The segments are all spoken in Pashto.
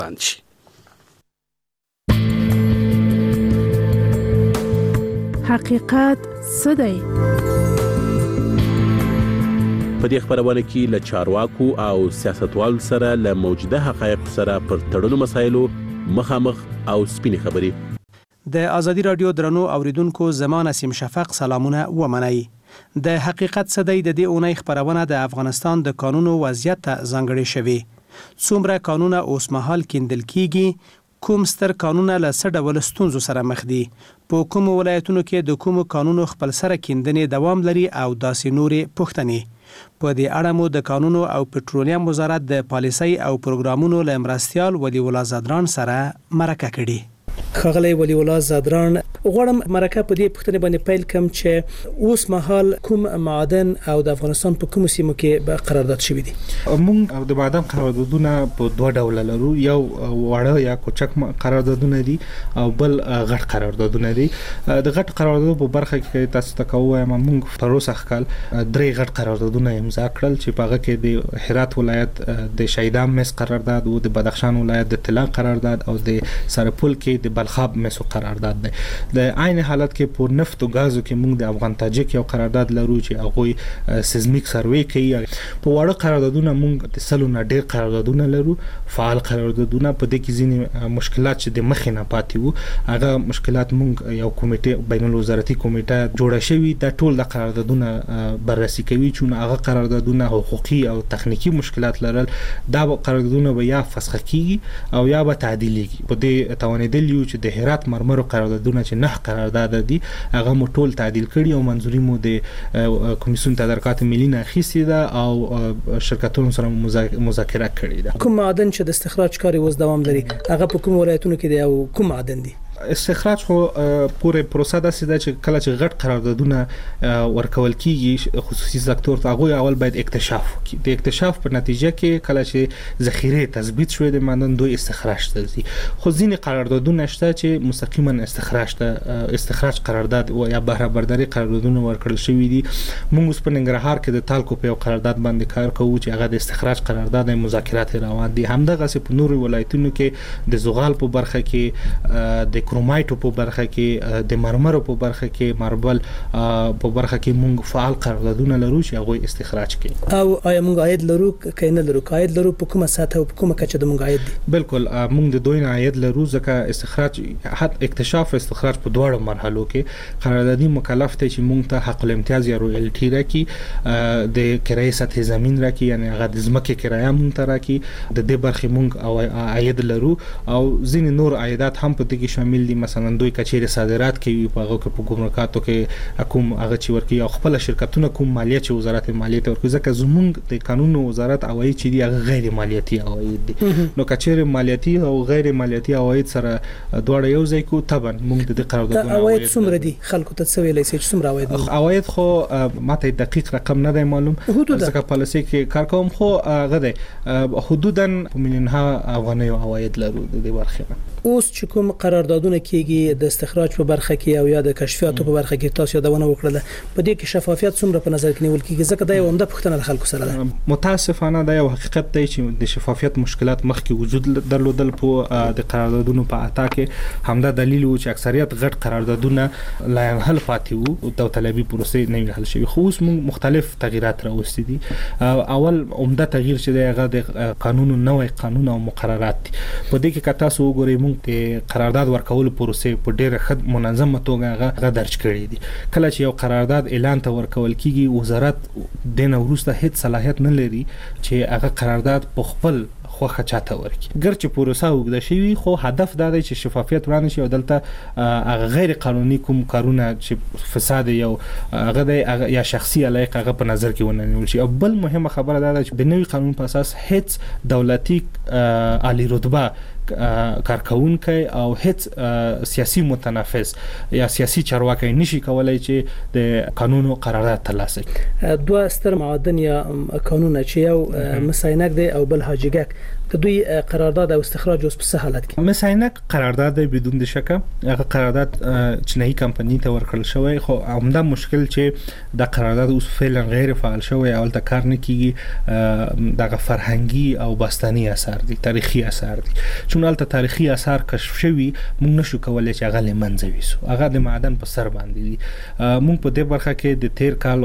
باندې شي. حقیقت څه دی؟ په دې خبرونه کې له چارواکو او سیاستوالو سره له موجوده حقایق سره پر تړلو مسایلو مخامخ او سپینې خبرې. د ازادي رادیو درنو اوریدونکو زمان نسیم شفق سلامونه ومنئ. د حقیقت څه دی د دې اونۍ خبرونه د افغانستان د قانونو وضعیت ته ځانګړې شوې. څومره قانونه اوس مهال کیندل کیږي؟ کوم ستر قانونه له څه ډول ستونزو سره مخ دي؟ په کومو ولایتونو کې د کومو قانونو خپل سره کیندنې دوام لري او داسې نورې پوښتنې؟ په دې اړه مو د قانونو او پټرولیم وزارت د پالیسۍ او پروګرامونو له مرستیال ولی الله زادران سره مرکه کړې. ښاغلی ولی الله زادران، غواړم مرکه په دې پوښتنه باندې پیل کړم چې اوس مهال کوم معادن او د افغانستان په کومو سیمو کې به قرارداد شوي دي؟ موږ د معادن قراردادونه په دوه ډول لرو، یو واړه یا کوچک قراردادونه دي او بل غټ قراردادونه دي. د غټ قراردادونو په برخه کې تاسو ته کوم موږ په روسه کال 3 غټ قراردادونه امضا کړل چې په هغه کې د هرات ولایت د شهیدان مس قرارداد او د بدخشان ولایت د طلا قرارداد او د سرپل کې د بلخاب مسو قرارداد دی. د عین حالت کې په نفت او غازو کې موږ د افغان تاجک یو قرارداد لرو چې هغه سیزمیک سروې کوي. په وړو قراردادونه موږ د سلو نه ډېر قراردادونه لرو، فعال قراردادونه. په دې کې ځینې مشکلات چې د مخې نه پاتې وو، هغه مشکلات موږ یو کمیټه بین الوزارتي کمیټه جوړه شوې د ټول د قراردادونه بررسي کوي چې هغه قراردادونه حقوقي او تخنیکی مشکلات لرل، دا قراردادونه به یا فسخ کیږي او یا به تعدیلېږي. په دې توانیدل یو چې د هرات مرمرو قراردادونه چې 9 قرارداد دي هغه مو ټول تعدیل کړي او منځوري مو د کمیسیون تدارکات ملي نه اخیستې ده او شرکتونو سره مذاکره کړې ده. کوم معدن چې د استخراج کار اوس دوام لري هغه په کوم ولایتونو کې دی او کوم معدن دي؟ استخراج خو پوره پروسه داسې ده چې کله چې غټ قراردادونه ورکول کیږي خصوصي سکتور ته، هغه اول باید اکتشاف وکړي. د اکتشاف په نتیجه کې کله چې ذخیره تثبیت شوه د معدن دوی استخراج ته ځي. خو ځینې قراردادونه شته چې مستقیما استخراج قرارداد او یا بهره برداري قراردادونه ورکړل شوی دي. موږ اوس په ننګرهار کې د تالکو په قرارداد باندې کار کوو چې هغه د استخراج قرارداد مذاکرات روان دي. همدغه په نورو ولایتونو کې د زغال په برخه کې، د کرومایټو په برخه کې، د مرمرو په برخه کې، ماربل په برخه کې موږ فعال قراردادونه لرو چې هغه استخراج کوي. او آیا موږ عاید لرو کینه لرو؟ عاید لرو په کومه ساته او په کومه کچه د موږ عاید دي؟ بالکل موږ د دوی نه عاید لرو ځکه استخراج حتی اکتشاف او استخراج په دوه مرحلو کې قراردادي مکلف دی چې موږ ته حق الامتیاز یا رویالټي راکړي، د کرایې سطح زمين راکړي، یعنی هغه د ځمکې کرایه موږ ته راکړي. د دې برخې موږ عاید لرو او ځینې نور عایدات هم په دې کې شامل دي. مثلا دوی کچېره صادرات کوي، په هغه کې په ګمرکاتو کې حکوم هغه چې ورکي او خپل شرکتونه کوم مالیه چې وزارت مالیه ورکوي، ځکه زموږ د قانون وزارت عواید چې دی هغه غیر مالیاتي عواید دي. نو کچېره مالیاتي او غیر مالیاتي عواید سره دواړه یو ځای کو طبعا موږ د قراردادونو عواید څومره دي خلکو ته څه ویلای شي چې څومره عواید خو ماته دقیق رقم نه دی معلوم، ځکه پالیسي کې کار کوم، خو هغه دی حدوداً مليونها افغاني عواید لرو د دې برخه. اوس چې کوم قراردادونه کیږي د استخراج په برخه کې او یا د کشفیاتو په برخه کې تاسو یادونه وکړه، په دې کې شفافیت څومره په نظر کې نیول کیږي؟ ځکه دا یو عمده پوښتنه د خلکو سره ده. متاسفانه دا یو حقیقت دی چې د شفافیت مشکلات مخکې وجود درلودل په د قراردادونو په اتا کې. همدا دلیل و چې اکثریت غټ قراردادونه لا حل پاتې وو او داوطلبي پروسې نه حل شوی. خو اوس موږ مختلف تغیرات راوستي دي. اول عمده تغییر چې دی هغه د قانون نوې قانون او مقررات دي. په دې کې کتا سو ګوري موږ د قرارداد ورکول پروسې په ډېر خد منظمه توګه هغه درج کړی دي. کله چې یو قرارداد اعلان ته ورکول کیږي، وزارت د نو وروسته هیڅ صلاحیت نه لري چې هغه قرارداد په خپل خوخه چاته ورکړي. ګرچې پروسه وګړه شي، خو هدف دا دی چې شفافیت ورانه شي او دلته غیر قانوني کوم کارونه چې فساد یو هغه یا شخصي علاقه هغه په نظر کې ونیول شي. او بل مهمه خبره دا ده چې د نوي قانون په اساس هیڅ دولتي عالی رتبه کارکونکي او هیڅ سیاسي متنافس یا سیاسي چارواکي نشي کولای چې د قانون او قرارداد ترلاسه کړي. دوه ستر معادن یا قانون چې یو مساینک دی او بل هاجګک، د دوی قرارداد او استخراج اوس په حالت کې مساینک قرارداد بدون د شک هغه قرارداد چینایي کمپنی ته ورکړل شوی خو همدا مشکل چې د قرارداد اوس فعلا غیر فعال شوی او د کار نه کیږي دغه فرهنګي او باستاني اثر دي تاریخي اثر دي چون البته تاریخي اثر کشف شوی موږ نشو کولای چې هغه لمنځه ویسو هغه د معدن په سر باندې دي موږ په دې برخه کې د 13 کال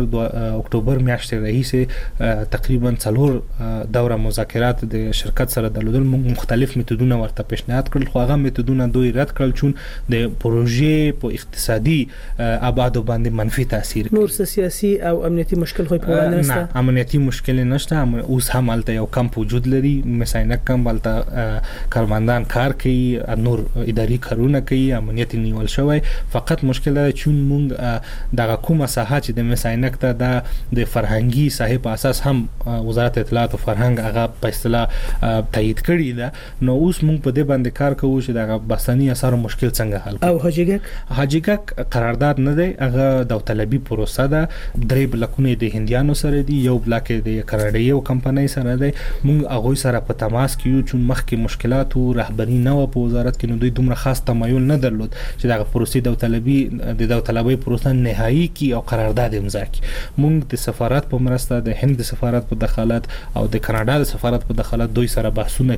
اکتوبر میاشتې رئیس تقریبا 4 دوره مذاکرات د شرکت سره درلودل موږ مختلف میتودونه ورته پیشنهاد کړل خو هغه میتودونه دوی رد کړل چون د پروژې په اقتصادي ابعاد باندې منفي تاثیر کوي نور سیاسي او امنیتي مشکل خو په وړاندې نشته نه امنیتي مشکل نشته اوس هم البته یو کم وجود لري مساینک کم البته کارمندان کار کوي نور اداري کارونه کوي امنیت نیول شوی فقط مشکل دا چون مونږ د کومه ساحه چې د مساینک ته د فرهنګي صاحب اساس هم وزارت اطلاعات او فرهنګ هغه په اصطلاح تایید کړی ده نو اوس مونږ په دې باندې کار کوو چې د باستاني اثر مشکل څنګه حل او حاجیګک قرارداد نه دی هغه داوطلبي پروسه ده درې بلکونه د هندیانو سره دي یو بلک د کاناډایي یو کمپنۍ سره دی مونږ هغه سره په تماس کې چون مخکې مشکلات او رهبری نه و په وزارت کې نو دوی دومره خاص تمایل نه درلود چې دا پروسې داوطلبي پروسه نهایی کی او قرارداد امضا کی مونږ د سفارت په مرسته د هند د سفارت په دخالت او د کاناډا د سفارت په دخالت دوی سره بحثونه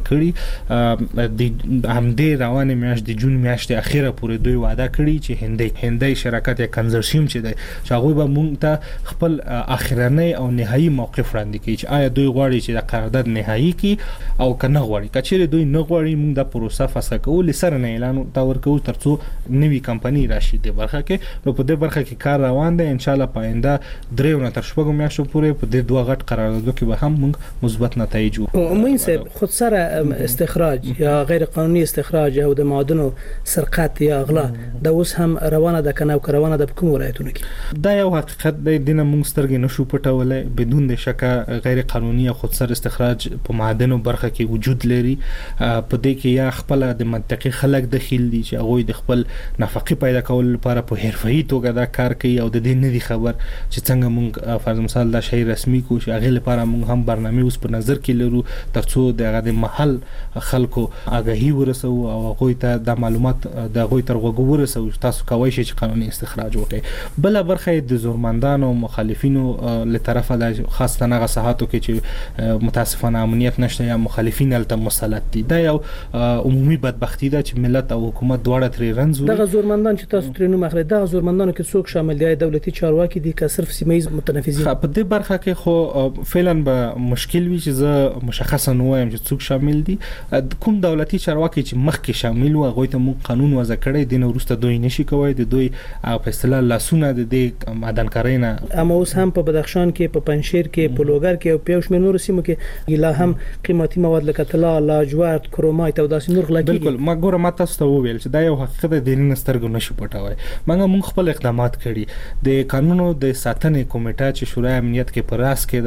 کړي د همدې روانه میاشت د جون میاشتې اخیره پورې دوی وعده کړی چې هندي شرکت یا کنزورشیم چې دی چې هغه به مونږ ته خپل اخرنی او نهایی موقف وړاندې کړي چې آیا دوی غواړي چې د قرارداد نهایی کی او کنه غواړي کچېره دوی نه غواړي مونږ د پروسه فسخ کول سره نه اعلان تا ورکو ترڅو نوی کمپنی راشي د برخه کې نو په دې برخه کې کار روان دی ان شاء الله پاینده درېو نه تر شپږو میاشتو پورې په دې دوه غټ قراردادو کې به هم مونږ مثبت نتایج ومنصب خود سره استخراج یا غیر قانوني استخراج او د معادنو سرقت یا اغلا د اوس هم روانه ده کنه او روانه ده په کوم ولایتونو کې دا یو حقیقت دی دنه مونږ سترګې نشو پټولای بدون د شک غیر قانوني او خود سر استخراج په معادنو برخه کې وجود لري په دې کې یا خپل د منطقي خلک دخیل دي چې هغه د خپل نفقه پیدا کول لپاره په حرفي توګه دا کار کوي او د دې نه دي خبر چې څنګه مونږ فرض مثال دا شی رسمي کو چې هغه لپاره مونږ هم برنامه اوس په نظر کې لرو ترڅو د محل خلکو آگاهي ورسو او هغه ته د معلومات د هغه تر وګو ورسو تاسو کوی شئ چې قانوني استخراج وکړي بل برخه د زورمندانو او مخالفینو له طرفه د خاصه نه غساحاتو کې چې متاسفانه امنیت نشته یا مخالفین الته مسلط دي دا یو عمومي بدبختی ده چې ملت او حکومت دواړه ترې رنځ دغه زورمندان چې تاسو ترې نوم اخلي دغه زورمندانو کې څوک شامل دي دولتي چارواکي دي که صرف سیمایي متنفذین په دې برخه کې خو فعلا به مشکل وي چې زه مشخصا وایم چې څوک شامل دي کوم دولتي چارواکي چې مخکې شامل و هغه ته مو قانون وضع کړی دي نو وروسته دوی نشي کولای د دوی په اصطلاح لاسونه د دې معدنکارۍ نه اما اوس هم په بدخشان کې په پنشیر کې په لوګر کې او په شمیر نور سیمو کې لا هم قیمتي مواد لکه طلا لاجورد کرومایت او داسې نور غلا کیږي بالکل ما ګوره ما تاسو ته وویل چې دا یو حقیقت دی نه سترګو نشو پټوي موږ خپل اقدامات کړي د قانونو د ساتنې کمیټه چې شورای امنیت کې پر راس کې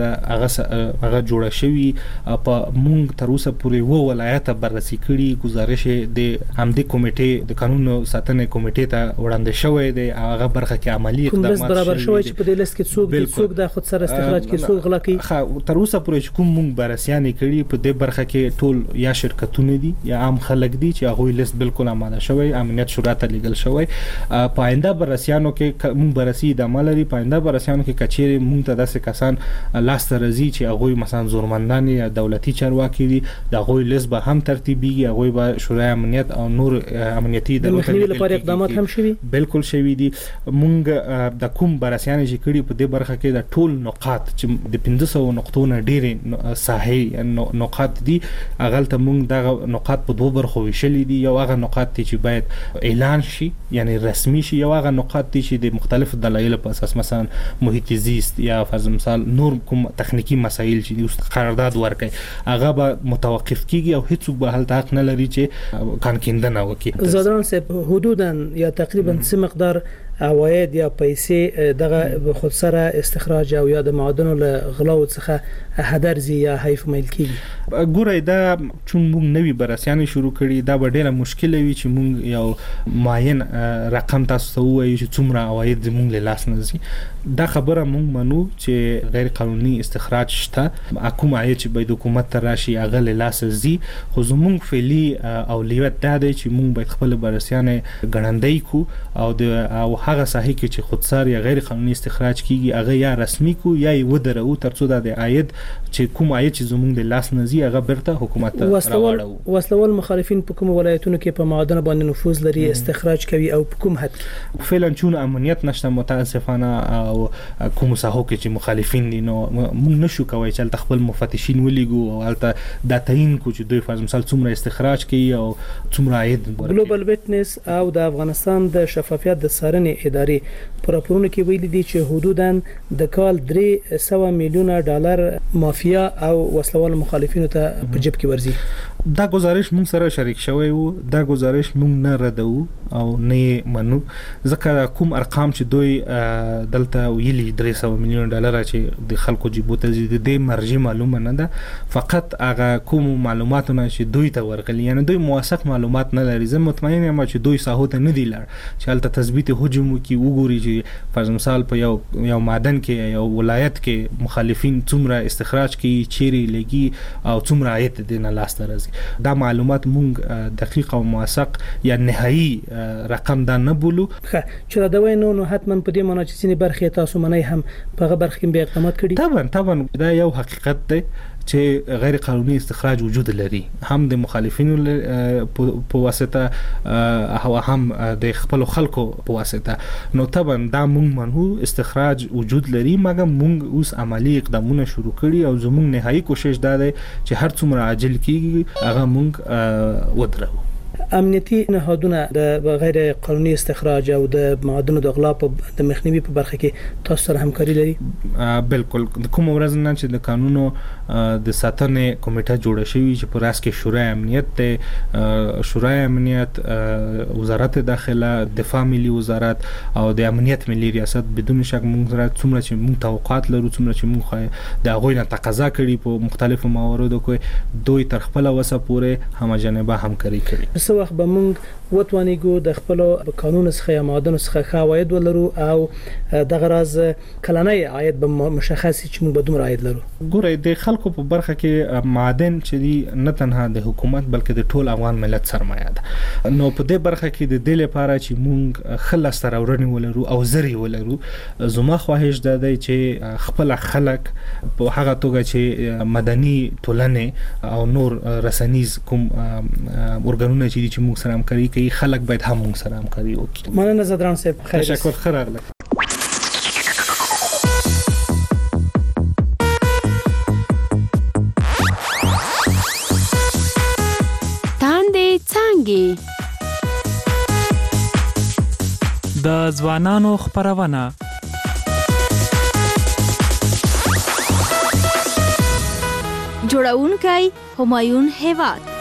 دا هغه جوړه شوی په موږ تر اوسه پورې و ولایت بررسي کړي گزارش د همدې کمیټې د قانونو ساتنې کمیټې ته وړاندې شوی دی هغه برخه کې عملی اقدامات برابر شوی چې په دې لست کې څوک د خود سره استخراج کې څوک غلا کوي تر اوسه پورې کوم موږ بررسیان کړي په دې برخه کې ټول یا شرکتونه دي یا عام خلک دي چې هغه لیست بالکل آماده شوی امنیت شورا ته لیږل شوی پاینده بررسیانو کې موږ بررسي د عمل لري پاینده بررسیانو کې کچېره موږ ته داسې کسان لاس ته راځي چې هغه مثلا زورمندان یا دولتي چارواکي دي د هغه لیست به هم ترتیبي هغه به شورای امنیت او نور امنیتي د مخنیوي لپاره اقدامات هم شوي بالکل شوي دي موږ د کوم بررسیان چې کړي په دې برخه کې د ټول نقاط چې د 1500 نقطو نه ډېر ساحې نقاط دي اغلته موږ دغه نقاط په دوه برخو ویشلې دي یو هغه نقاط چې باید اعلان شي یعنی رسمي شي یو هغه نقاط چې د مختلفو دلایلو په اساس مثلا محیط زیست یا فرض مثال نور کوم تخنیکی مسایل چې قرارداد ورکړي هغه به متوقف کیږي او هیڅ به حل حق نه لري چې کانکیندنه وکړي زادران صاحب حدودا یا تقریبا څه مقدار عواید یا پیسې دغه خود سره استخراج او یا د معادنو له غلاو څخه هدر زی یا حیف مایل کیږي. ګوره دا چون موږ نوی برسیان شروع کړي دا به ډیره مشکل وي چې موږ یو معین رقم تاسو ته وایو چې څومره عواید زموږ له لاس نه ځي. دا خبره موږ منو چې غیر قانوني استخراج شته، حکومت عاید چې باید حکومت ته راشي هغه له لاس ځي، خو زموږ فعلی اولویت دا دی چې موږ باید خپل برسیان ګړندۍ کو او هغه ساحه کې چې خودسار یا غیر قانوني استخراج کیږي هغه یا رسمي کو یا ودرو ترڅو د عاید چې کوم عاید چې زموږ د لاس نه ځي هغه برته حکومت ته راوړو. وسلوال مخالفین په کوم ولایتونو کې په معادن باندې نفوذ لري استخراج کوي او په کوم حد فعلا چون امنیت نشته متاسفانه او کوم ساحو کې چې مخالفین دي نو موږ نشو کوي چې خپل مفتشین ولېګو او البته د تعین کو چې دوی فرض مثال څومره استخراج کوي او څومره عاید ورکوي. ګلوبل ویټنس او د افغانستان د شفافیت د څارنې ادارې په راپورونو کې ویلي دي چې حدوداً د کال 300 میلیون ډالر مافیا او وسلوال مخالفینو ته په جیب کې ورځي. دا گزارش موږ سره شریک شوی وو، دا گزارش موږ نه ردو او نه منو ځکه کوم ارقام چې دوی دلته ویلي 300 میلیون ډالر چې د خلکو جیبو ته ځي د مرجع معلومه نه ده، فقط هغه کوم معلوماتونه چې دوی ته ورغلي یعنی دوی موثق معلومات نه لري. زه مطمئن یم چې دوی ساحو ته نه دی لار چې هلته تثبیت هجوم کی وګوري چې فرض مثال په یو معدن کې یو ولایت کې مخالفین څومره استخراج کوي، چیرې لګي او څومره عاید دینه لاس ته راځي. دا معلومات مونږ دقیق او موثق یا نهایی رقم دا نه بولو. چې دا وینو نو حتما په دې معنی چې ځینې برخې تاسو منئ هم په هغه برخه کې به اقدامات کړي. طبعا دا یو حقیقت دی چې غیر قانوني استخراج وجود لري، هم د مخالفینو په واسطه او هم د خپل خلکو په واسطه. نو طبعا دا مونږ منو استخراج وجود لري، مګر مونږ اوس عملی اقدامونه شروع کړي او زموږ نهایی کوشش دا دی چې هر څومره عاجل کیږي هغه مونږ ودرو. امنیتي نهادونه د غیر قانوني استخراج او د معادنو د غلا په د مخنیوي په برخه کې تاسو سره همکاري لري؟ بالکل. کوم ورځ نه چې د قانونو د ساتنې کمیټه جوړه شوې چې په راس کې شورای امنیت ته شورای امنیت، وزارت داخله، دفاع ملي وزارت او د امنیت ملي ریاست بدون شک موږ سره څومره چې موږ توقعات لرو، څومره چې موږ د هغوی نه تقاضا کړي په مختلفو مواردو کې دوی تر خپل وسه پورې همجانبه همکاري کړي. څه وخت به موږ وتوانیږو د خپل قانون څخه یا معادن څخه عواید ولرو او دغه راز کلنۍ عاید به مشخص چې موږ به دومره عاید لرو؟ ګوره د خلکو په برخه کې معادن چې دی نه تنها د حکومت بلکې د ټول افغان ملت سرمایه ده. نو په دې برخه کې د دې لپاره چې موږ خلاص تراورنی ولرو او زری ولرو، زما خواهش ده چې خپل خلک په هغه توګه چې مدني ټولنه او نور رسنیز کوم ورګانونه چې موږ سره همکاري کوي خلک باید هم موږ سره همکاري وکړي. مننه زدران صاحب. تشکر. خراغله. تاندې څانګې د ځوانانو خبرونه جوړونکی همایون هیواد